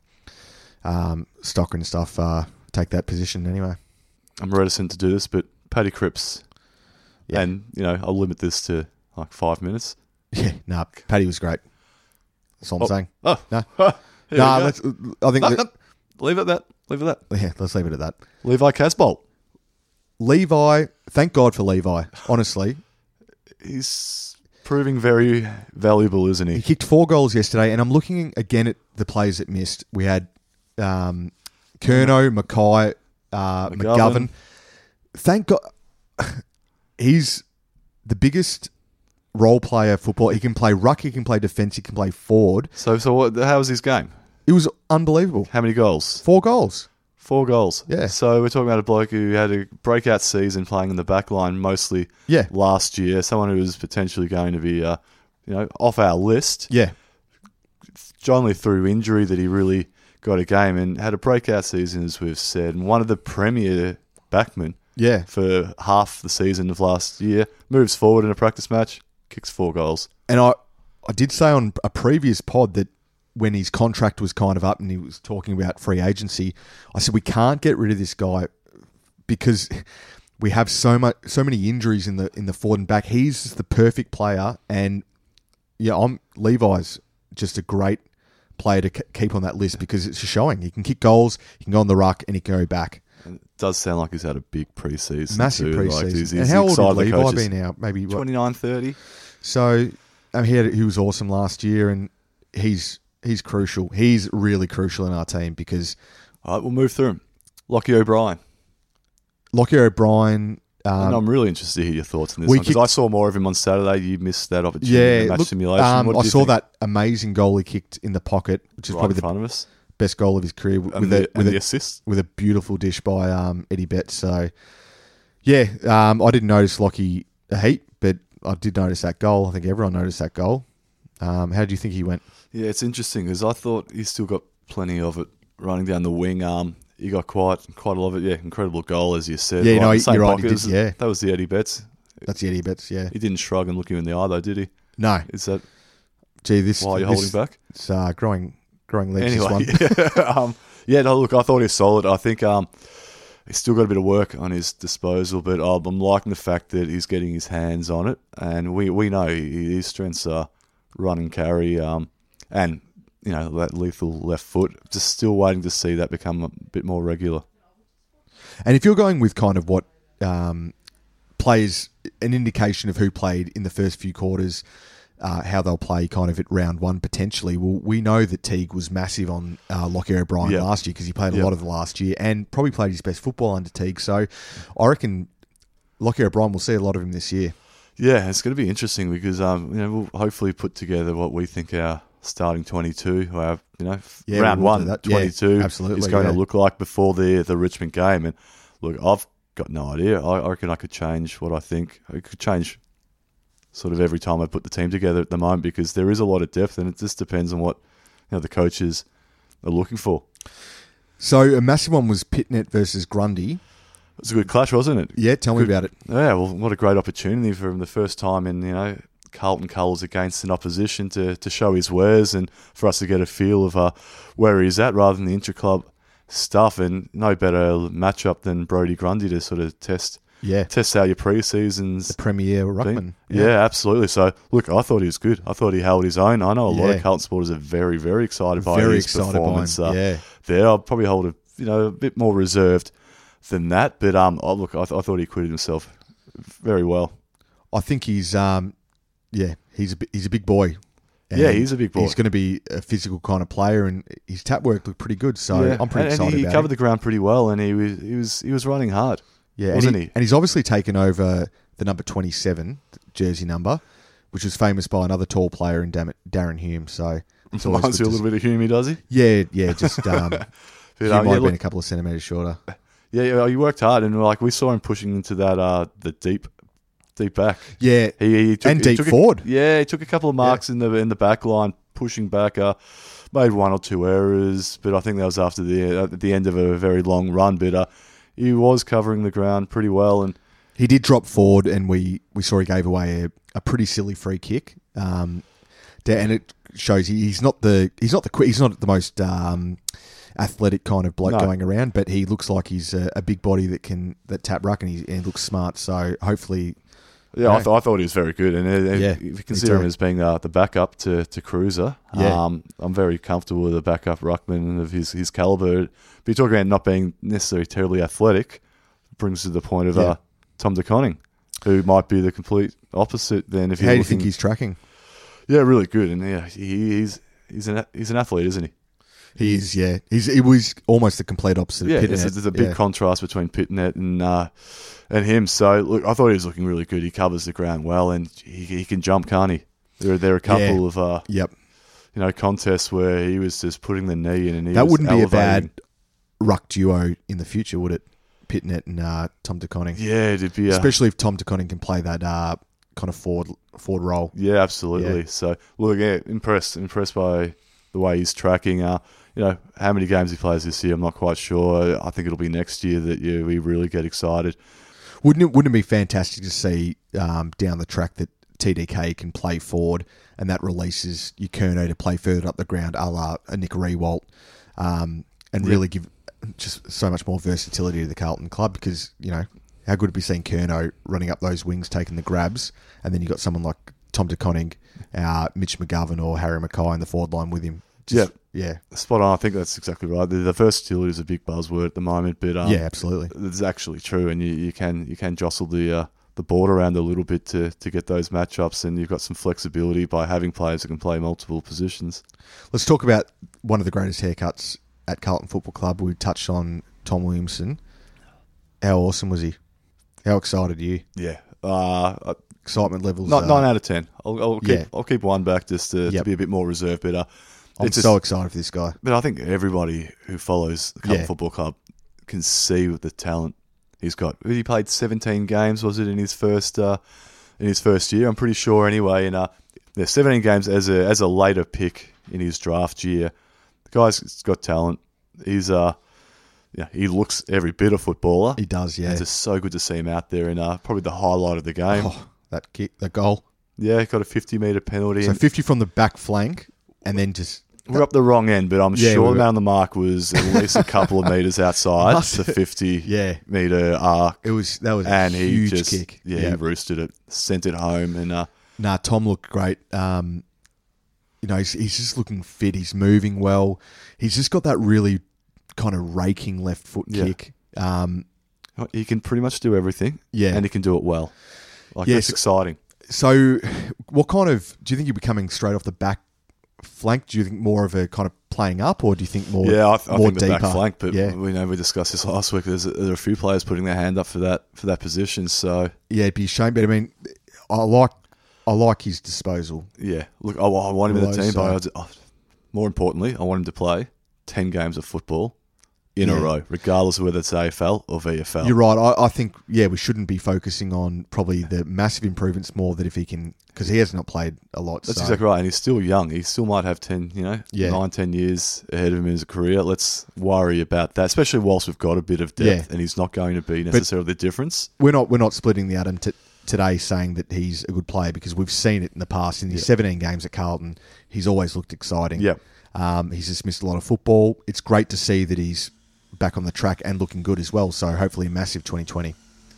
um, Stocker and stuff uh, take that position anyway. I'm reticent to do this, but Paddy Cripps, Yeah. and you know, I'll limit this to like five minutes. Yeah, nah, Paddy was great. That's all I'm Oh. saying. Oh, No, Here we nah, go. let's. I think No, that, no, leave it at that. Leave it at that. yeah, let's leave it at that. Levi Casbolt. Levi, thank God for Levi. Honestly, He's proving very valuable, isn't he he? kicked four goals yesterday, and I'm looking again at the players that missed. We had um, Kerno, Mackay, uh, McGovern. McGovern. Thank God, he's the biggest role player football. He can play ruck, he can play defence, he can play forward. So, so what, how was his game? It was unbelievable. How many goals? Four goals. Four goals. Yeah. So we're talking about a bloke who had a breakout season playing in the back line mostly Yeah, last year. Someone who was potentially going to be, uh, you know, off our list. yeah, It's only through injury that he really got a game and had a breakout season, as we've said. And one of the premier backmen yeah. for half the season of last year moves forward in a practice match, kicks four goals. And I, I did say on a previous pod that when his contract was kind of up and he was talking about free agency, I said we can't get rid of this guy because we have so much, so many injuries in the in the forward and back. He's the perfect player, and yeah, I'm Levi's just a great player to k- keep on that list because it's showing. He can kick goals, he can go on the ruck, and he can go back. And it does sound like he's had a big preseason. Massive too. preseason. Like, he's, and he's how old excited would the Levi coaches. be now? Maybe what? twenty-nine, thirty So I mean, he, had, he was awesome last year, and he's he's crucial. He's really crucial in our team because All right, we'll move through him. Lockie O'Brien. Lockie O'Brien. and Um, I'm really interested to hear your thoughts on this we one because kicked- I saw more of him on Saturday. You missed that opportunity yeah, in the match look, simulation. um, What did I you saw think? that amazing goal he kicked in the pocket, which is right probably in the front of us. best goal of his career with, And a, the, with, and a, the assist. with a beautiful dish by um, Eddie Betts. So, yeah, um, I didn't notice Lockie a heap, but I did notice that goal. I think everyone noticed that goal. Um, how do you think he went? Yeah, it's interesting because I thought he's still got plenty of it running down the wing. Um, he got quite quite a lot of it. Yeah, incredible goal as you said. Yeah, you Right know, in the same you're right, he pocket did, as- yeah. that was the Eddie Betts. That's the Eddie Betts, yeah. He didn't shrug and look him in the eye though, did he? No. Is that Gee, this why you're this, holding back? It's uh, growing, growing legs, Anyway, this one. um, yeah, no, look, I thought he was solid. I think um, he's still got a bit of work on his disposal, but um, I'm liking the fact that he's getting his hands on it, and we we know he, his strengths are run and carry, um, and you know that lethal left foot. Just still waiting to see that become a bit more regular. And if you're going with kind of what um, players, an indication of who played in the first few quarters, uh, how they'll play kind of at round one potentially, well, we know that Teague was massive on uh, Lockie O'Brien Yep. last year because he played a Yep. lot of the last year and probably played his best football under Teague. So I reckon Lockie O'Brien will see a lot of him this year. Yeah, it's going to be interesting because um, you know we'll hopefully put together what we think our starting twenty-two, or our, you know, Yeah, round we will one, do that. Yeah, twenty-two absolutely, is going yeah. to look like before the the Richmond game. And look, I've got no idea. I, I reckon I could change what I think. I could change sort of every time I put the team together at the moment because there is a lot of depth, and it just depends on what you know the coaches are looking for. So a massive one was Pitnet versus Grundy. It was a good clash, wasn't it? Yeah, tell me Good. about it. Yeah, well, what a great opportunity for him the first time in, you know, Carlton colours against an opposition to, to show his wares and for us to get a feel of uh, where he's at rather than the intra-club stuff. And no better matchup than Brodie Grundy to sort of test Yeah, test out your pre-seasons. the Premier Ruckman. been. Yeah. absolutely. So, look, I thought he was good. I thought he held his own. I know a lot Yeah. of Carlton supporters are very, very excited by Very his excited by him. performance. Uh, Yeah. there, I'll probably hold a you know a bit more reserved than that. But um, oh, look, I, th- I thought he acquitted himself very well. I think he's, um, yeah, he's a, bi- he's a big boy. And Yeah, he's a big boy. He's going to be a physical kind of player, and his tap work looked pretty good. So Yeah, I'm pretty and, excited and he about covered it. the ground pretty well, and he was he was he was running hard. Yeah, wasn't and he, he? And he's obviously taken over the number twenty-seven jersey number, which was famous by another tall player in Dam- Darren Hume. So it's always Reminds good you a to- little bit of Humey, does he? Yeah, yeah, just um, But, Hume um, might yeah, have look, been a couple of centimetres shorter. yeah, yeah, he worked hard, and like we saw him pushing into that uh the deep deep back. Yeah, He, he took, and he deep took a- forward. yeah, he took a couple of marks in the in the back line, pushing back. Uh, made one or two errors, but I think that was after the at the end of a very long run. But uh, he was covering the ground pretty well, and He did drop forward, and we, we saw he gave away a, a pretty silly free kick. Um, da- and it shows he, he's not the he's not the qui- he's not the most um, athletic kind of bloke No. going around, but he looks like he's a, a big body that can that tap ruck, and he, and he looks smart. So hopefully, yeah, I, Yeah. th- I thought he was very good. And uh, Yeah, if you me consider too. him as being uh, the backup to, to Cruiser, Yeah. um, I'm very comfortable with a backup ruckman of his his caliber. But you're talking about not being necessarily terribly athletic, brings to the point of Yeah. uh, Tom De Koning, who might be the complete opposite. Then if how you're do you looking, think he's tracking? yeah, really good. And yeah, he, he's he's an he's an athlete, isn't he? He is, yeah. He's he was almost the complete opposite Yeah, of there's, Pitnet. there's a big yeah. contrast between Pitnet and uh, and him. So look, I thought he was looking really good. He covers the ground well, and he, he can jump, can't he? There, there are a couple Yeah. of uh, Yep. you know contests where he was just putting the knee in, and he That was wouldn't be a elevating. bad ruck duo in the future, would it? Pitnet and uh, Tom De Koning. Yeah, it'd be a, Especially if Tom De Koning can play that uh, kind of forward forward role. yeah, absolutely. Yeah. So look, yeah, impressed, impressed by the way he's tracking. Uh, you know, how many games he plays this year, I'm not quite sure. I think it'll be next year that you we really get excited. Wouldn't it? Wouldn't it be fantastic to see um, down the track that T D K can play forward, and that releases your Kerno to play further up the ground, a la a Nick Rewalt, um, and Yep. really give just so much more versatility to the Carlton club? Because you know how good it'd be seeing Kerno running up those wings, taking the grabs, and then you got someone like Tom De Koning, uh, Mitch McGovern, or Harry Mackay in the forward line with him. Just, Yeah. yeah, Spot on. I think that's exactly right. The, the versatility is a big buzzword at the moment, but um, yeah, absolutely. it's actually true, and you, you can you can jostle the uh, the board around a little bit to, to get those matchups, and you've got some flexibility by having players that can play multiple positions. Let's talk about one of the greatest haircuts at Carlton Football Club. We touched on Tom Williamson. How awesome was he? How excited are you? Yeah. Uh, Excitement levels. Not, uh, nine out of ten. I'll, I'll keep Yeah. I'll keep one back just to, Yep. to be a bit more reserved. But uh, I'm it's so just- excited for this guy. But I think everybody who follows the Carlton Yeah. Football Club can see the talent he's got. He played seventeen games, was it, in his first uh, in his first year? I'm pretty sure anyway. And uh, there's seventeen games as a as a later pick in his draft year. The guy's got talent. He's uh yeah, he looks every bit a footballer. He does, yeah. It's just so good to see him out there, and uh, probably the highlight of the game. Oh, that kick, that goal. Yeah, got a fifty metre penalty. So and fifty from the back flank, and then just we're up the wrong end, but I'm Yeah, sure we the were- man on the mark was at least a couple of metres outside Must- the fifty yeah. metre arc. It was that was a And he huge just kick. yeah, he roosted it, sent it home, and uh, Nah, Tom looked great. Um, you know, he's, he's just looking fit. He's moving well. He's just got that really kind of raking left foot Yeah. kick. Um, he can pretty much do everything. Yeah. and he can do it well. Like Yes. that's exciting. so, what kind of do you think you'll be coming straight off the back flank? Do you think more of a kind of playing up, or do you think more? Yeah, I, th- I more think the deeper? back flank, but yeah, we know we discussed this last week. There's a, there are a few players putting their hand up for that for that position. So yeah, it'd be a shame. But I mean, I like I like his disposal. yeah, look, I, I want him in the Although, team, so- but I, I- more importantly, I want him to play ten games of football in Yeah. a row, regardless of whether it's A F L or V F L. You're right. I, I think yeah, we shouldn't be focusing on probably the massive improvements more that if he can, because he has not played a lot. That's so. exactly right, and he's still young. He still might have ten, you know, Yeah. nine, ten years ahead of him in his career. Let's worry about that, especially whilst we've got a bit of depth, Yeah. and he's not going to be necessarily the difference. We're not we're not splitting the atom t- today, saying that he's a good player because we've seen it in the past. In his Yeah. seventeen games at Carlton, he's always looked exciting. Yeah. Um, he's just missed a lot of football. It's great to see that he's back on the track and looking good as well. So hopefully a massive twenty twenty.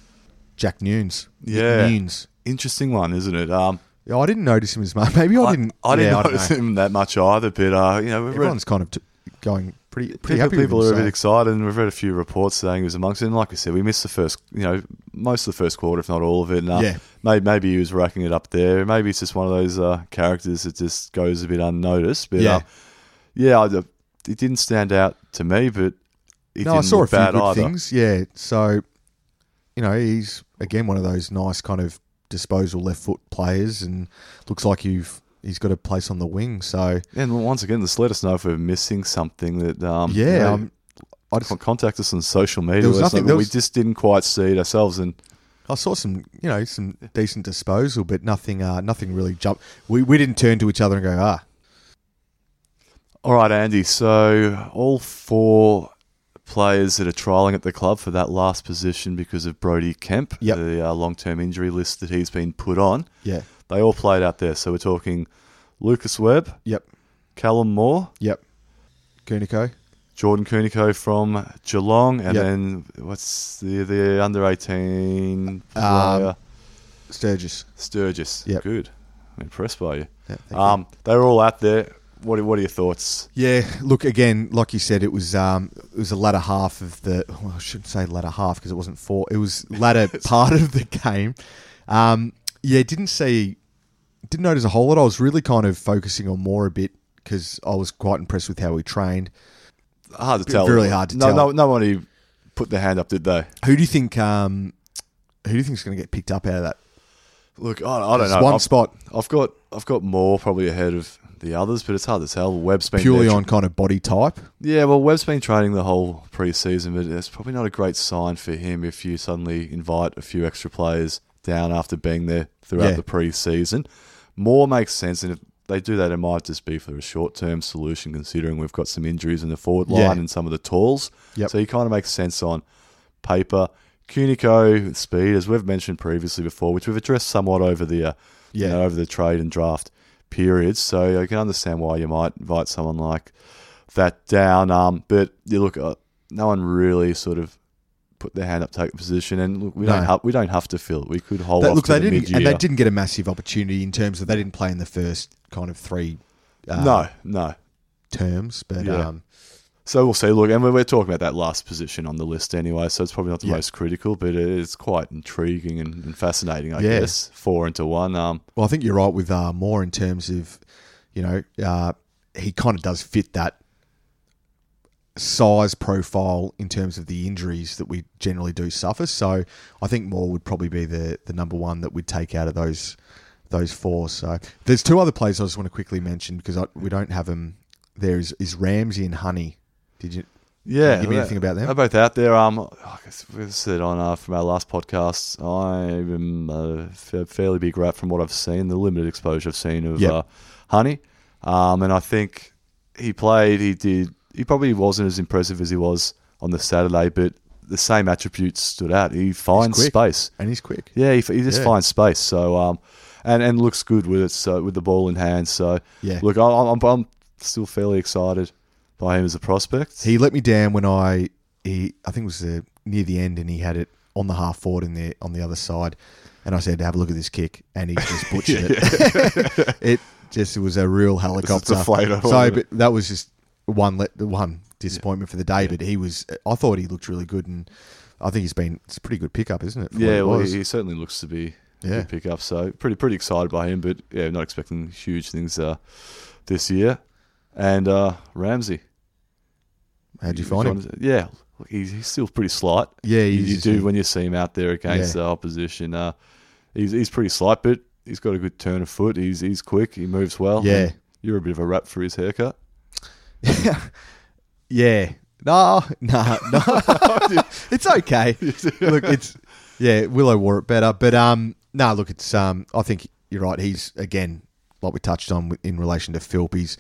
Jack Nunes. Yeah. Nunes. Interesting one, isn't it? Um, Yeah, I didn't notice him as much. Maybe I, didn't. I didn't yeah, notice I don't know. him that much either, but uh, you know, we've read, Everyone's kind of t- going pretty pretty people, happy people with are him, a bit so- excited, and we've read a few reports saying he was amongst it. And like I said, we missed the first, you know, most of the first quarter, if not all of it. And, uh, Yeah. maybe, maybe he was racking it up there. Maybe it's just one of those uh, characters that just goes a bit unnoticed. But Yeah. uh, yeah, I, it didn't stand out to me, but he No, didn't I saw a look few bad good either. things. Yeah, so you know he's again one of those nice kind of disposal left foot players, and looks like you've he's got a place on the wing. So And once again, just let us know if we're missing something. That um, yeah, you know, um, I just con- contact us on social media. There was Let us know, nothing- but there we was- just didn't quite see it ourselves, and I saw some you know some decent disposal, but nothing uh, nothing really jumped. We we didn't turn to each other and go ah all right, Andy. So all four players that are trialling at the club for that last position because of Brodie Kemp, Yep. the uh, long-term injury list that he's been put on, yeah they all played out there. So we're talking Lucas Webb, yep Callum Moore, yep Kunico Jordan Kunico from Geelong, and Yep. then what's the the under eighteen player? Um, Sturgis. Sturgis. Yep. Good. I'm impressed by you. Yeah, thank you. Um, they were all out there. What are, what are your thoughts? Yeah, look again, like you said, it was um, it was the latter half of the. Well, I shouldn't say latter half because it wasn't four. It was latter part of the game. Um, yeah, didn't see, didn't notice a whole lot. I was really kind of focusing on more a bit because I was quite impressed with how he trained. Hard to tell. Really hard to no, tell. No, no one who put their hand up, did they? Who do you think? Um, who do you think is going to get picked up out of that? Look, I, I don't There's know. One I've, spot I've got I've got more probably ahead of the others, but it's hard to tell. Webb's been purely there- on kind of body type. Yeah, well, Webb's been training the whole pre-season, but it's probably not a great sign for him if you suddenly invite a few extra players down after being there throughout Yeah. the pre-season. More makes sense, and if they do that, it might just be for a short-term solution, considering we've got some injuries in the forward line Yeah. and some of the talls. Yep. So he kind of makes sense on paper. Cunico, speed, as we've mentioned previously before, which we've addressed somewhat over the uh, Yeah. you know, over the trade and draft periods. So I can understand why you might invite someone like that down. Um, but you look, uh, no one really sort of put their hand up, take a position, and look, we No. don't have we don't have to fill it. We could hold That, off look, to they the didn't, mid-year. and they didn't get a massive opportunity in terms of they didn't play in the first kind of three. Uh, no, no. terms. But Yeah. um, So we'll see. Look, and we're, we're talking about that last position on the list anyway, so it's probably not the Yeah. most critical, but it's quite intriguing and, and fascinating, I Yeah. guess. Four into one. Um, well, I think you're right with uh, Moore in terms of, you know, uh, he kind of does fit that size profile in terms of the injuries that we generally do suffer. So I think Moore would probably be the, the number one that we'd take out of those those four. So there's two other players I just want to quickly mention because I, we don't have them. There is, is Ramsey and Honey. Did you? yeah. Can you give me anything about them? They're both out there. Um, I guess we said on uh, from our last podcast, I'm a fa- fairly big rat from what I've seen, the limited exposure I've seen of Yep. uh, Honey. Um, and I think he played, he did, he probably wasn't as impressive as he was on the Saturday, but the same attributes stood out. He finds quick. space. And he's quick. Yeah, he, he just Yeah. finds space. So, um, and, and looks good with it, so with the ball in hand. So, Yeah. look, I, I'm, I'm still fairly excited by him as a prospect. He let me down when I, he, I think it was uh, near the end, and he had it on the half forward in the on the other side, and I said, "Have a look at this kick," and he just butchered it. It just it was a real helicopter. deflator, So, wasn't but that was just one let the one disappointment for the day. But he was, I thought he looked really good, and I think he's been. It's a pretty good pickup, isn't it? for what Yeah, it well, was? he, he certainly looks to be a Yeah. good pickup. So, pretty pretty excited by him, but yeah, not expecting huge things uh, this year. And uh, Ramsey. How'd you find him? Yeah, look, he's, he's still pretty slight. Yeah, You, he's you just- do when you see him out there against Yeah. the opposition. Uh, he's he's pretty slight, but he's got a good turn of foot. He's he's quick. He moves well. Yeah. And you're a bit of a rap for his haircut. Yeah. No, no, no. It's okay. Look, it's yeah. Willow wore it better, but um, no. Look, it's um. I think you're right. He's again, like we touched on in relation to Philp. He's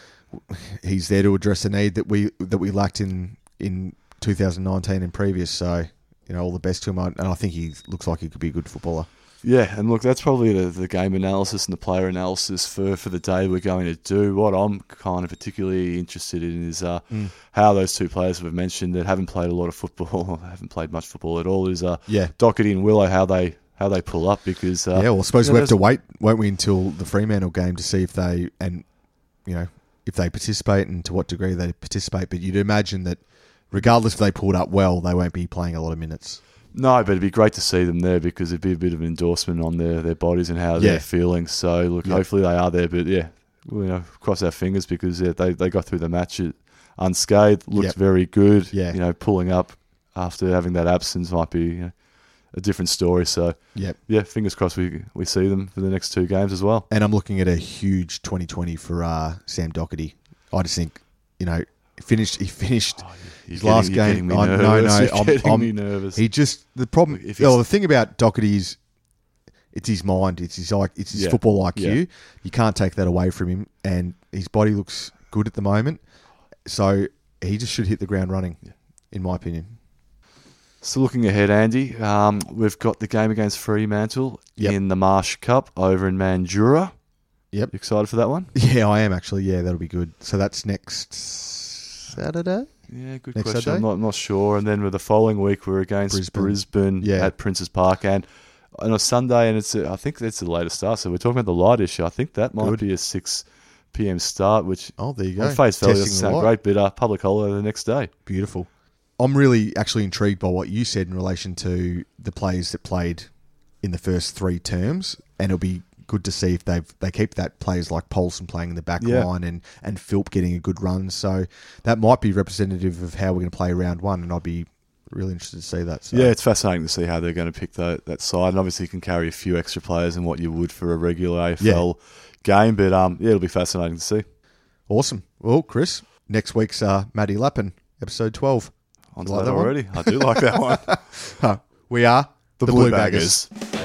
he's there to address a need that we that we lacked in in two thousand nineteen and previous. So you know, all the best to him, and I think he looks like he could be a good footballer. Yeah, and look, that's probably the, the game analysis and the player analysis for, for the day we're going to do. What I'm kind of particularly interested in is uh, Mm. how those two players we've mentioned that haven't played a lot of football, haven't played much football at all, is uh, Yeah. Doherty and Willow, how they how they pull up because uh, Yeah, well, I suppose you know, we have to there's- wait, won't we, until the Fremantle game to see if they and you know if they participate and to what degree they participate. But you'd imagine that regardless if they pulled up well, they won't be playing a lot of minutes. No, but it'd be great to see them there because it'd be a bit of an endorsement on their, their bodies and how Yeah. they're feeling. So, look, Yeah. hopefully they are there. But, yeah, we, you know, cross our fingers because yeah, they, they got through the match unscathed, looked Yep. very good. Yeah. You know, pulling up after having that absence might be you know, a different story. So, Yep. yeah, fingers crossed we we see them for the next two games as well. And I'm looking at a huge twenty twenty for uh, Sam Doherty. I just think, you know, he finished. He finished You're his getting- last you're game. getting me I, no, nervous. no, You're I'm, getting I'm, me nervous. He just the problem. If Well, he's- the thing about Doherty is, it's his mind. It's his like. It's his Yeah. football I Q. Yeah. You can't take that away from him, and his body looks good at the moment. So he just should hit the ground running, in my opinion. So looking ahead, Andy, um, we've got the game against Fremantle Yep. in the Marsh Cup over in Mandurah. Yep. You excited for that one? Yeah, I am actually. Yeah, that'll be good. So that's next Saturday. Yeah, good Next question. Saturday? I'm not, not sure. And then with the following week, we're against Brisbane. Brisbane, Yeah. at Princes Park. And on a Sunday, and it's a, I think that's the later start. So we're talking about the light issue. I think that might Good. be a six p.m. start, which Oh, there you go. on face value Testing doesn't the sound light. great, but uh, public holiday the next day. Beautiful. I'm really actually intrigued by what you said in relation to the players that played in the first three terms, and it'll be good to see if they they keep that players like Paulson playing in the back Yeah. line and and Philp getting a good run. So that might be representative of how we're going to play round one, and I'd be really interested to see that. So. Yeah, it's fascinating to see how they're going to pick that, that side. And obviously, you can carry a few extra players than what you would for a regular A F L game. But um, yeah, it'll be fascinating to see. Awesome. Well, Chris, next week's uh, Matty Lappin, episode twelve. On You to like that that one? already. I do like that one. Huh. We are The, the Blue Blue Baggers. Baggers.